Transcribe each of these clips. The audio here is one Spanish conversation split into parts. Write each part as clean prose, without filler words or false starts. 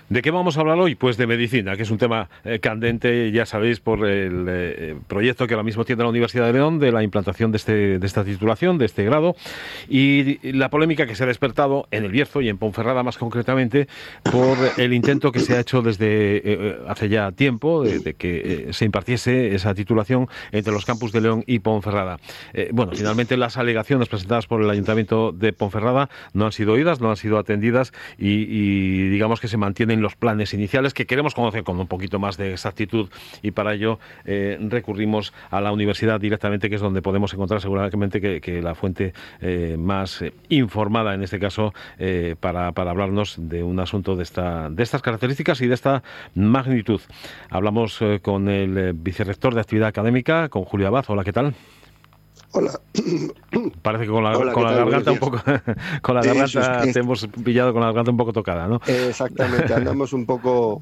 ¿De qué vamos a hablar hoy? Pues de medicina, que es un tema candente, ya sabéis, por el proyecto que ahora mismo tiene la Universidad de León de la implantación de esta titulación, de este grado, y la polémica que se ha despertado en El Bierzo y en Ponferrada más concretamente por el intento que se ha hecho desde hace ya tiempo de que se impartiese esa titulación entre los campus de León y Ponferrada. Bueno, finalmente las alegaciones presentadas por el Ayuntamiento de Ponferrada no han sido oídas, no han sido atendidas y digamos que se mantienen los planes iniciales que queremos conocer con un poquito más de exactitud, y para ello recurrimos a la universidad directamente, que es donde podemos encontrar seguramente que la fuente más informada en este caso para hablarnos de un asunto de estas características y de esta magnitud. Hablamos con el vicerrector de actividad académica, con Julio Abad. Hola, ¿qué tal? Hola. Parece que con la Hola, ¿qué tal? garganta un poco, con la Eso es garganta te hemos pillado con la garganta un poco tocada, ¿no? exactamente, andamos un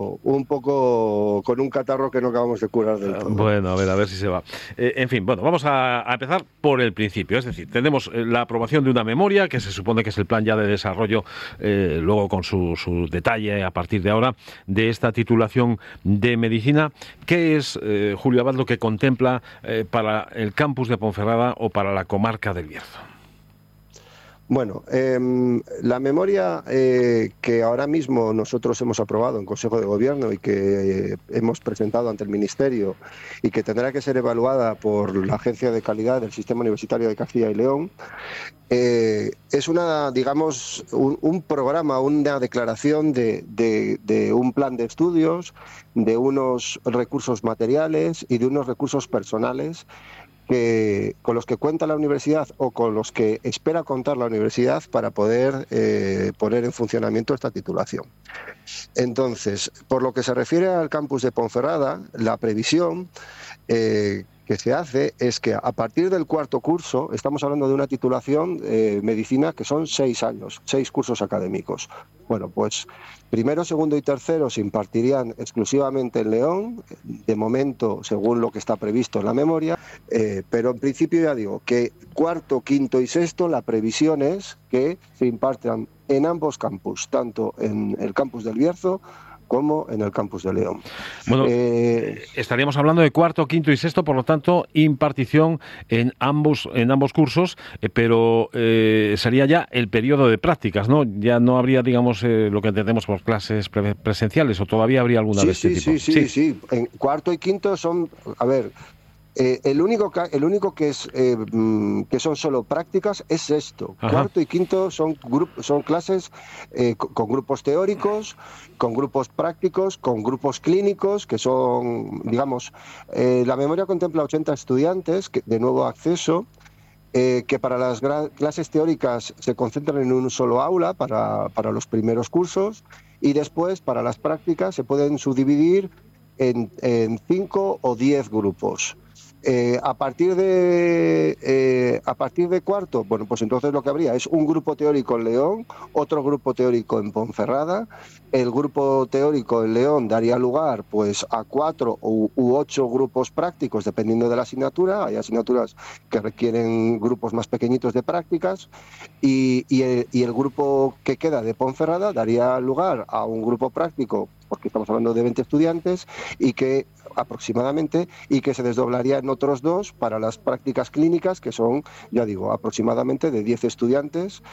poco con un catarro que no acabamos de curar del todo. Bueno, a ver si se va. En fin, bueno, vamos a empezar por el principio. Es decir, tenemos la aprobación de una memoria, que se supone que es el plan ya de desarrollo, luego con su detalle a partir de ahora, de esta titulación de medicina. ¿Qué es, Julio Abad, lo que contempla para el campus de Ponferrada o para la comarca del Bierzo? Bueno, la memoria que ahora mismo nosotros hemos aprobado en Consejo de Gobierno y que hemos presentado ante el Ministerio y que tendrá que ser evaluada por la Agencia de Calidad del Sistema Universitario de Castilla y León, es un programa, una declaración de un plan de estudios, de unos recursos materiales y de unos recursos personales con los que cuenta la universidad o con los que espera contar la universidad para poder poner en funcionamiento esta titulación. Entonces, por lo que se refiere al campus de Ponferrada, la previsión que se hace es que a partir del cuarto curso, estamos hablando de una titulación medicina que son 6 años, 6 cursos académicos. Bueno, pues primero, segundo y tercero se impartirían exclusivamente en León, de momento, según lo que está previsto en la memoria, pero en principio ya digo que cuarto, quinto y sexto, la previsión es que se impartan en ambos campus, tanto en el campus del Bierzo como en el campus de León. Bueno, estaríamos hablando de cuarto, quinto y sexto, por lo tanto, impartición en ambos cursos, pero sería ya el periodo de prácticas, ¿no? Ya no habría, digamos, lo que entendemos por clases presenciales, o todavía habría alguna de este tipo. Sí. En cuarto y quinto son, a ver, el único que son solo prácticas es esto. Ajá. Cuarto y quinto son clases con grupos teóricos, con grupos prácticos, con grupos clínicos, que son, digamos, la memoria contempla 80 estudiantes de nuevo acceso, que para las clases teóricas se concentran en un solo aula para los primeros cursos, y después para las prácticas se pueden subdividir en 5 o 10 grupos. A partir de cuarto, bueno, pues entonces lo que habría es un grupo teórico en León, otro grupo teórico en Ponferrada. El grupo teórico en León daría lugar pues a 4 u 8 grupos prácticos, dependiendo de la asignatura. Hay asignaturas que requieren grupos más pequeñitos de prácticas, y el grupo que queda de Ponferrada daría lugar a un grupo práctico, porque estamos hablando de 20 estudiantes, y que se desdoblaría en otros 2 para las prácticas clínicas, que son, ya digo, aproximadamente de 10 estudiantes,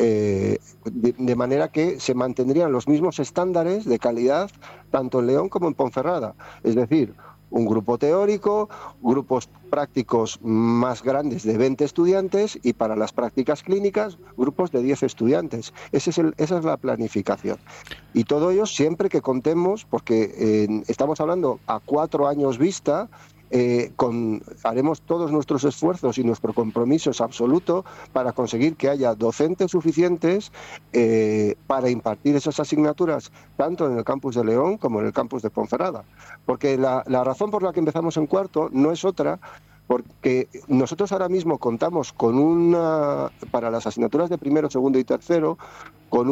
de manera que se mantendrían los mismos estándares de calidad tanto en León como en Ponferrada. Es decir, un grupo teórico, grupos prácticos más grandes de 20 estudiantes, y para las prácticas clínicas, grupos de 10 estudiantes. Esa es la planificación. Y todo ello siempre que contemos, porque estamos hablando a 4 años vista. Haremos todos nuestros esfuerzos y nuestro compromiso es absoluto para conseguir que haya docentes suficientes para impartir esas asignaturas tanto en el campus de León como en el campus de Ponferrada, porque la razón por la que empezamos en cuarto no es otra, porque nosotros ahora mismo contamos para las asignaturas de primero, segundo y tercero, con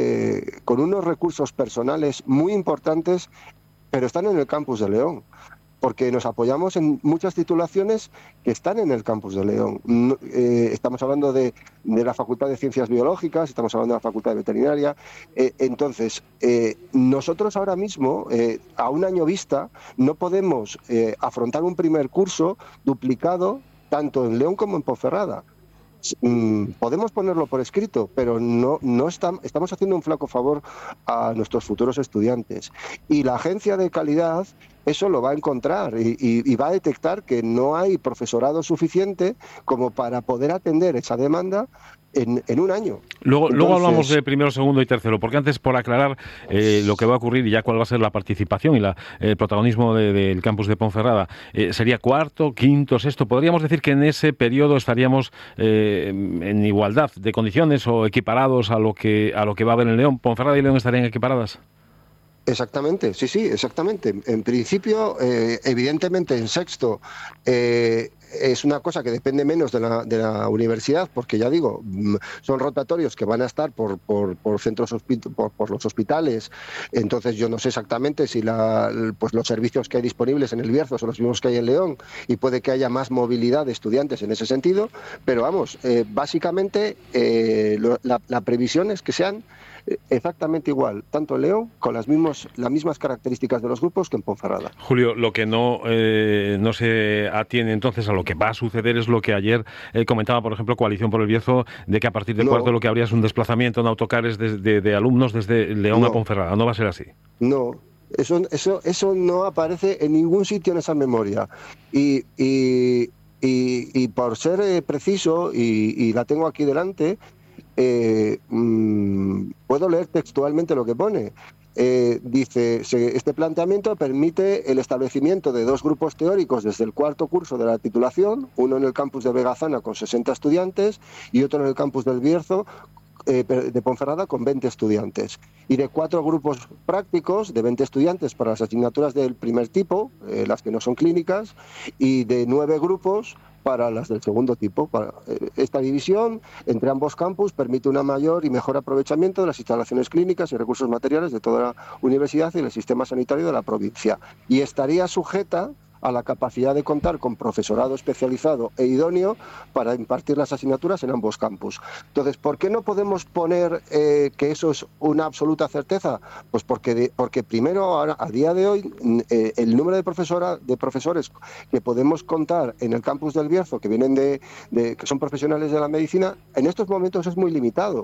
unos recursos personales muy importantes, pero están en el campus de León. porque nos apoyamos en muchas titulaciones que están en el campus de León. Estamos hablando de la Facultad de Ciencias Biológicas, estamos hablando de la Facultad de Veterinaria. Entonces, nosotros ahora mismo, a un año vista, no podemos afrontar un primer curso duplicado tanto en León como en Ponferrada. Podemos ponerlo por escrito, pero no estamos haciendo un flaco favor a nuestros futuros estudiantes. Y la agencia de calidad eso lo va a encontrar y va a detectar que no hay profesorado suficiente como para poder atender esa demanda en un año. Luego hablamos de primero, segundo y tercero, porque antes, por aclarar lo que va a ocurrir y ya cuál va a ser la participación y el protagonismo del campus de Ponferrada, ¿sería cuarto, quinto, sexto? ¿Podríamos decir que en ese periodo estaríamos en igualdad de condiciones o equiparados a lo que va a haber en León? ¿Ponferrada y León estarían equiparadas? Exactamente, sí, exactamente. En principio, evidentemente en sexto es una cosa que depende menos de la universidad, porque ya digo, son rotatorios que van a estar por centros, por los hospitales. Entonces yo no sé exactamente si pues los servicios que hay disponibles en el Bierzo son los mismos que hay en León, y puede que haya más movilidad de estudiantes en ese sentido, pero vamos, básicamente la previsión es que sean exactamente igual, tanto en León, con las mismas características de los grupos que en Ponferrada. Julio, lo que no se atiene entonces a lo que va a suceder es lo que ayer comentaba, por ejemplo, Coalición por el Bierzo, de que a partir de cuarto lo que habría es un desplazamiento en autocares de alumnos desde León a Ponferrada. ¿No va a ser así? No. Eso no aparece en ningún sitio en esa memoria. Y por ser preciso, y la tengo aquí delante, puedo leer textualmente lo que pone. Dice, este planteamiento permite el establecimiento de 2 grupos teóricos desde el cuarto curso de la titulación, uno en el campus de Vegazana con 60 estudiantes y otro en el campus del Bierzo de Ponferrada con 20 estudiantes, y de 4 grupos prácticos de 20 estudiantes para las asignaturas del primer tipo, las que no son clínicas, y de 9 grupos para las del segundo tipo. Esta división entre ambos campus permite un mayor y mejor aprovechamiento de las instalaciones clínicas y recursos materiales de toda la universidad y el sistema sanitario de la provincia, y estaría sujeta a la capacidad de contar con profesorado especializado e idóneo para impartir las asignaturas en ambos campus. Entonces, ¿por qué no podemos poner que eso es una absoluta certeza? Pues porque primero, a día de hoy, el número de profesores que podemos contar en el campus del Bierzo, que vienen que son profesionales de la medicina, en estos momentos es muy limitado.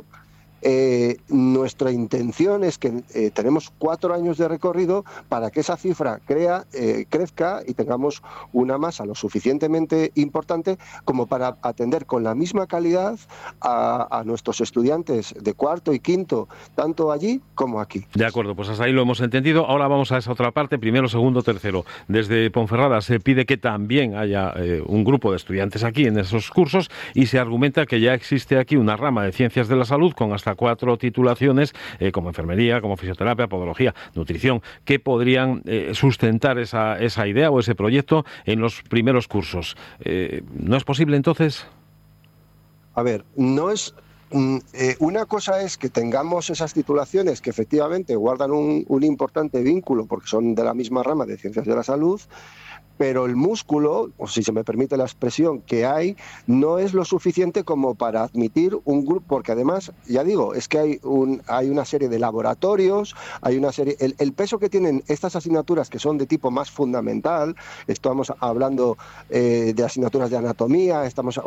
Nuestra intención es que tenemos 4 años de recorrido para que esa cifra crezca y tengamos una masa lo suficientemente importante como para atender con la misma calidad a nuestros estudiantes de cuarto y quinto, tanto allí como aquí. De acuerdo, pues hasta ahí lo hemos entendido. Ahora vamos a esa otra parte, primero, segundo, tercero. Desde Ponferrada se pide que también haya un grupo de estudiantes aquí en esos cursos, y se argumenta que ya existe aquí una rama de Ciencias de la Salud con hasta 4 titulaciones, como enfermería, como fisioterapia, podología, nutrición, que podrían sustentar esa idea o ese proyecto en los primeros cursos. ¿No es posible entonces? A ver, no es... una cosa es que tengamos esas titulaciones que efectivamente guardan un importante vínculo porque son de la misma rama de Ciencias de la Salud, pero el músculo, o si se me permite la expresión, que hay, no es lo suficiente como para admitir un grupo, porque además, ya digo, es que hay una serie de laboratorios, hay una serie... El peso que tienen estas asignaturas que son de tipo más fundamental, estamos hablando de asignaturas de anatomía, estamos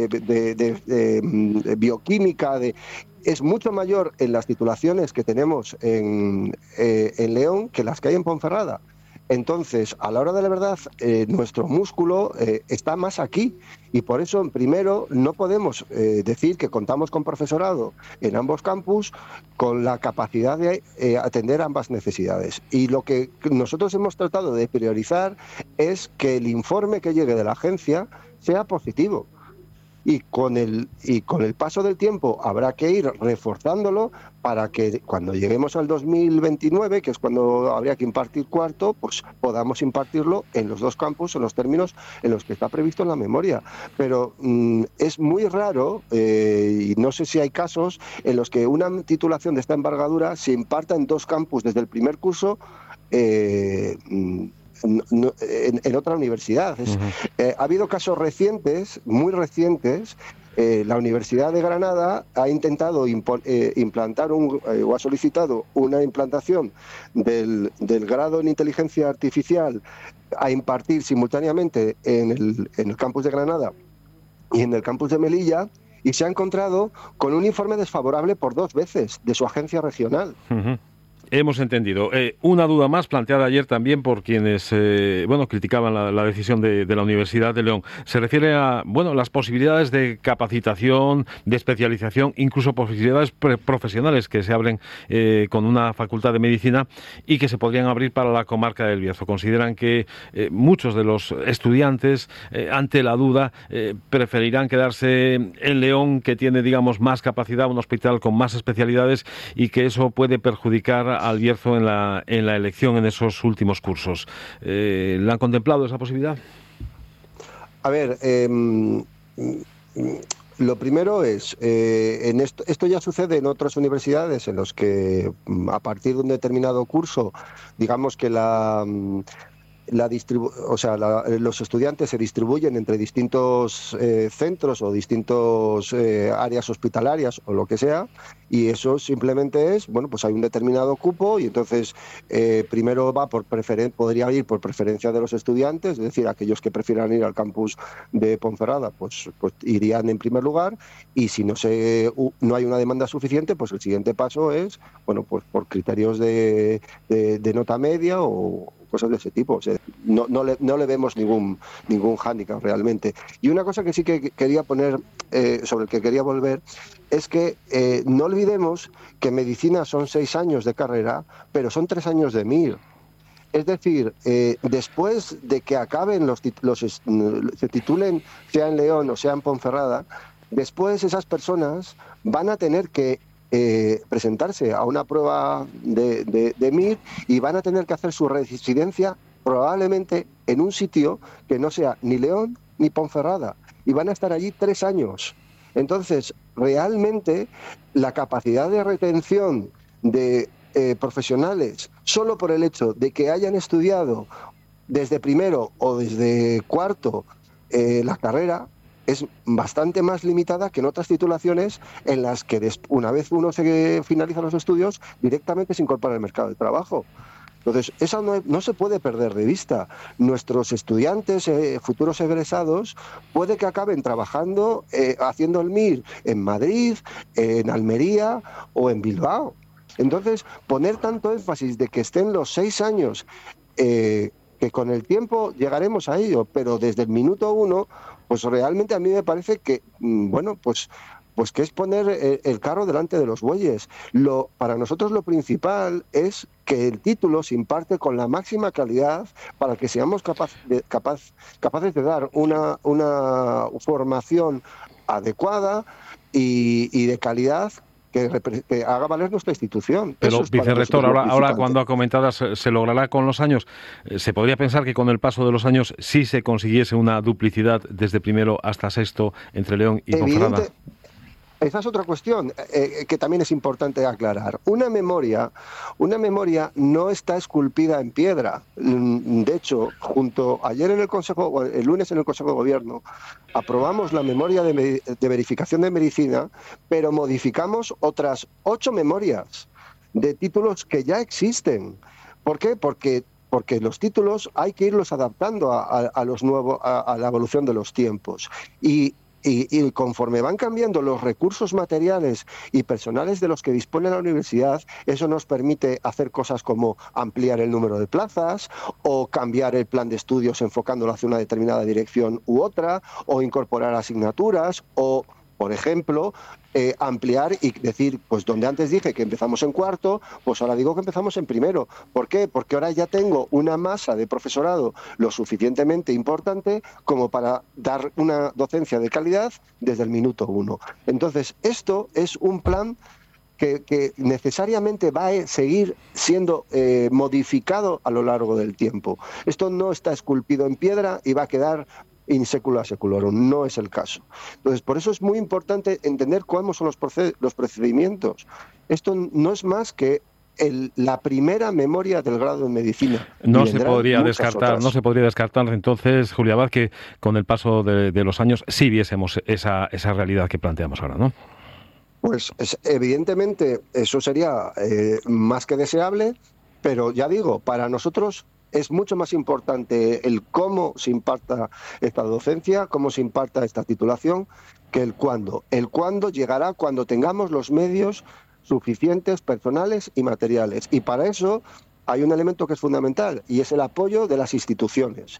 de bioquímica, es mucho mayor en las titulaciones que tenemos en León que las que hay en Ponferrada. Entonces, a la hora de la verdad, nuestro músculo está más aquí, y por eso, primero, no podemos decir que contamos con profesorado en ambos campus con la capacidad de atender ambas necesidades. Y lo que nosotros hemos tratado de priorizar es que el informe que llegue de la agencia sea positivo. Y con el paso del tiempo habrá que ir reforzándolo para que cuando lleguemos al 2029, que es cuando habría que impartir cuarto, pues podamos impartirlo en los 2 campus en los términos en los que está previsto en la memoria. Pero es muy raro, y no sé si hay casos en los que una titulación de esta envergadura se imparta en 2 campus desde el primer curso, en otra universidad. Ha habido casos recientes, muy recientes. La Universidad de Granada ha intentado implantar o ha solicitado una implantación del grado en inteligencia artificial a impartir simultáneamente en el campus de Granada y en el campus de Melilla, y se ha encontrado con un informe desfavorable por 2 veces de su agencia regional. Hemos entendido. Una duda más planteada ayer también por quienes criticaban la decisión de la Universidad de León. Se refiere a las posibilidades de capacitación, de especialización, incluso posibilidades profesionales que se abren con una facultad de medicina y que se podrían abrir para la comarca del Bierzo. Consideran que muchos de los estudiantes, ante la duda, preferirán quedarse en León, que tiene, digamos, más capacidad, un hospital con más especialidades, y que eso puede perjudicar al Bierzo en la elección en esos últimos cursos. ¿La han contemplado esa posibilidad? A ver, lo primero es, esto ya sucede en otras universidades en los que a partir de un determinado curso, digamos que los estudiantes se distribuyen entre distintos centros o distintos áreas hospitalarias o lo que sea, y eso simplemente es, pues hay un determinado cupo, y entonces primero va podría ir por preferencia de los estudiantes, es decir, aquellos que prefieran ir al campus de Ponferrada, pues irían en primer lugar, y si no hay una demanda suficiente, pues el siguiente paso es, pues por criterios de nota media o cosas de ese tipo. O sea, no le vemos ningún hándicap realmente. Y una cosa que sí que quería poner, sobre el que quería volver, es que no olvidemos que medicina son 6 años de carrera, pero son 3 años de MIR. Es decir, después de que acaben se titulen, sea en León o sea en Ponferrada, después esas personas van a tener que presentarse a una prueba de MIR, y van a tener que hacer su residencia probablemente en un sitio que no sea ni León ni Ponferrada, y van a estar allí 3 años. Entonces, realmente la capacidad de retención de profesionales, solo por el hecho de que hayan estudiado desde primero o desde cuarto la carrera, es bastante más limitada que en otras titulaciones en las que una vez uno se finaliza los estudios, directamente se incorpora al mercado de trabajo. Entonces, eso no se puede perder de vista. Nuestros estudiantes, futuros egresados, puede que acaben trabajando, haciendo el MIR en Madrid, en Almería o en Bilbao. Entonces, poner tanto énfasis de que estén los 6 años, que con el tiempo llegaremos a ello, pero desde el minuto 1, pues realmente a mí me parece que, pues que es poner el carro delante de los bueyes. Para nosotros lo principal es que el título se imparte con la máxima calidad para que seamos capaces de dar una formación adecuada y de calidad que haga valer nuestra institución. Pero, vicerrector, ahora cuando ha comentado se logrará con los años. ¿Se podría pensar que con el paso de los años sí se consiguiese una duplicidad desde primero hasta sexto entre León y Ponferrada? Esa es otra cuestión que también es importante aclarar. Una memoria no está esculpida en piedra. De hecho, el lunes en el Consejo de Gobierno, aprobamos la memoria de verificación de medicina, pero modificamos otras 8 memorias de títulos que ya existen. ¿Por qué? Porque los títulos hay que irlos adaptando a los nuevos, a la evolución de los tiempos. Y conforme van cambiando los recursos materiales y personales de los que dispone la universidad, eso nos permite hacer cosas como ampliar el número de plazas, o cambiar el plan de estudios enfocándolo hacia una determinada dirección u otra, o incorporar asignaturas, o, por ejemplo, ampliar y decir, pues donde antes dije que empezamos en cuarto, pues ahora digo que empezamos en primero. ¿Por qué? Porque ahora ya tengo una masa de profesorado lo suficientemente importante como para dar una docencia de calidad desde el minuto 1. Entonces, esto es un plan que necesariamente va a seguir siendo modificado a lo largo del tiempo. Esto no está esculpido en piedra y va a quedar in secula seculorum, no es el caso. Entonces, por eso es muy importante entender cómo son los procedimientos. Esto no es más que la primera memoria del grado en medicina. No se podría descartar entonces, Julio Abad, que con el paso de los años sí viésemos esa realidad que planteamos ahora, ¿no? Pues evidentemente eso sería más que deseable, pero ya digo, para nosotros es mucho más importante el cómo se imparta esta docencia, cómo se imparta esta titulación, que el cuándo. El cuándo llegará cuando tengamos los medios suficientes, personales y materiales. Y para eso hay un elemento que es fundamental, y es el apoyo de las instituciones.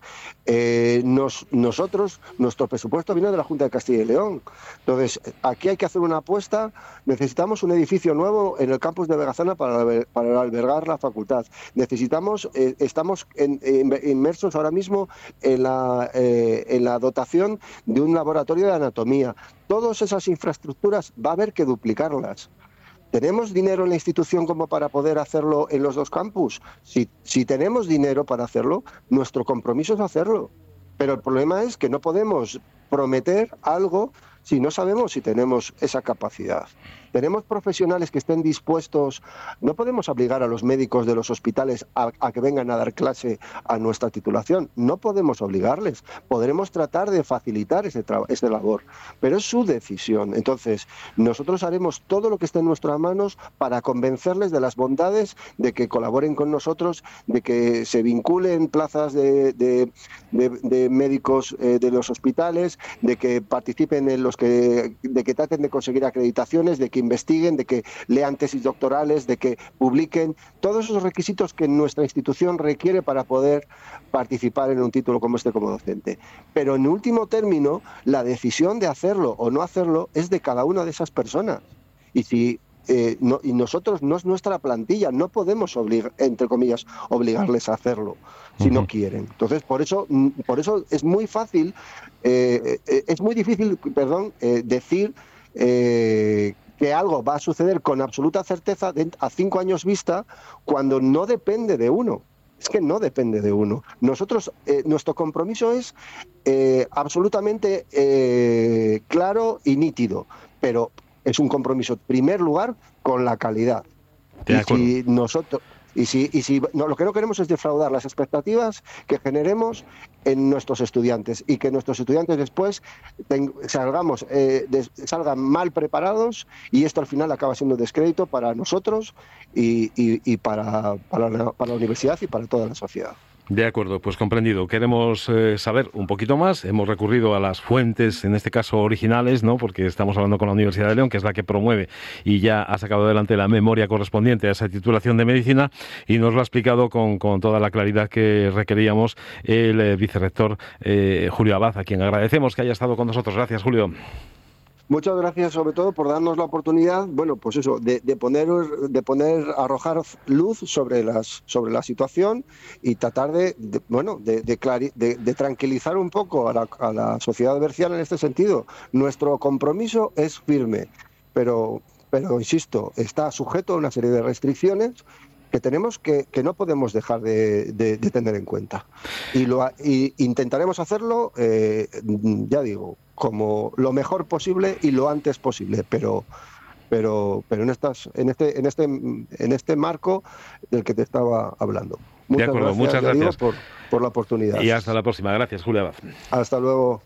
Nuestro presupuesto viene de la Junta de Castilla y León. Entonces, aquí hay que hacer una apuesta. Necesitamos un edificio nuevo en el campus de Vegazana para albergar la facultad. Estamos inmersos ahora mismo en la dotación de un laboratorio de anatomía. Todas esas infraestructuras va a haber que duplicarlas. ¿Tenemos dinero en la institución como para poder hacerlo en los dos campus? Si tenemos dinero para hacerlo, nuestro compromiso es hacerlo. Pero el problema es que no podemos prometer algo si no sabemos si tenemos esa capacidad. Tenemos profesionales que estén dispuestos. No podemos obligar a los médicos de los hospitales a que vengan a dar clase a nuestra titulación. No podemos obligarles. Podremos tratar de facilitar ese labor, pero es su decisión. Entonces, nosotros haremos todo lo que esté en nuestras manos para convencerles de las bondades de que colaboren con nosotros, de que se vinculen plazas de médicos de los hospitales, de que participen en de que traten de conseguir acreditaciones, de que investiguen, de que lean tesis doctorales, de que publiquen, todos esos requisitos que nuestra institución requiere para poder participar en un título como este como docente. Pero en último término, la decisión de hacerlo o no hacerlo es de cada una de esas personas. Y nosotros no es nuestra plantilla, no podemos entre comillas, obligarles a hacerlo si no quieren. Entonces, por eso es muy fácil, es muy difícil, decir que algo va a suceder con absoluta certeza a 5 años vista cuando no depende de uno. Es que no depende de uno. Nosotros, nuestro compromiso es absolutamente claro y nítido, pero es un compromiso, en primer lugar, con la calidad. Lo que no queremos es defraudar las expectativas que generemos en nuestros estudiantes y que nuestros estudiantes después salgan mal preparados, y esto al final acaba siendo descrédito para nosotros y para la universidad y para toda la sociedad. De acuerdo, pues comprendido. Queremos saber un poquito más. Hemos recurrido a las fuentes, en este caso originales, ¿no? Porque estamos hablando con la Universidad de León, que es la que promueve y ya ha sacado adelante la memoria correspondiente a esa titulación de medicina, y nos lo ha explicado con toda la claridad que requeríamos el vicerrector Julio Abad, a quien agradecemos que haya estado con nosotros. Gracias, Julio. Muchas gracias, sobre todo, por darnos la oportunidad, pues eso, de arrojar luz sobre la situación y tratar de tranquilizar un poco a la sociedad berciana en este sentido. Nuestro compromiso es firme, pero insisto, está sujeto a una serie de restricciones que tenemos que no podemos dejar de tener en cuenta. Y intentaremos hacerlo, ya digo, como lo mejor posible y lo antes posible, pero en este marco del que te estaba hablando. Muchas gracias por la oportunidad. Y hasta la próxima. Gracias, Julio Abad. Hasta luego.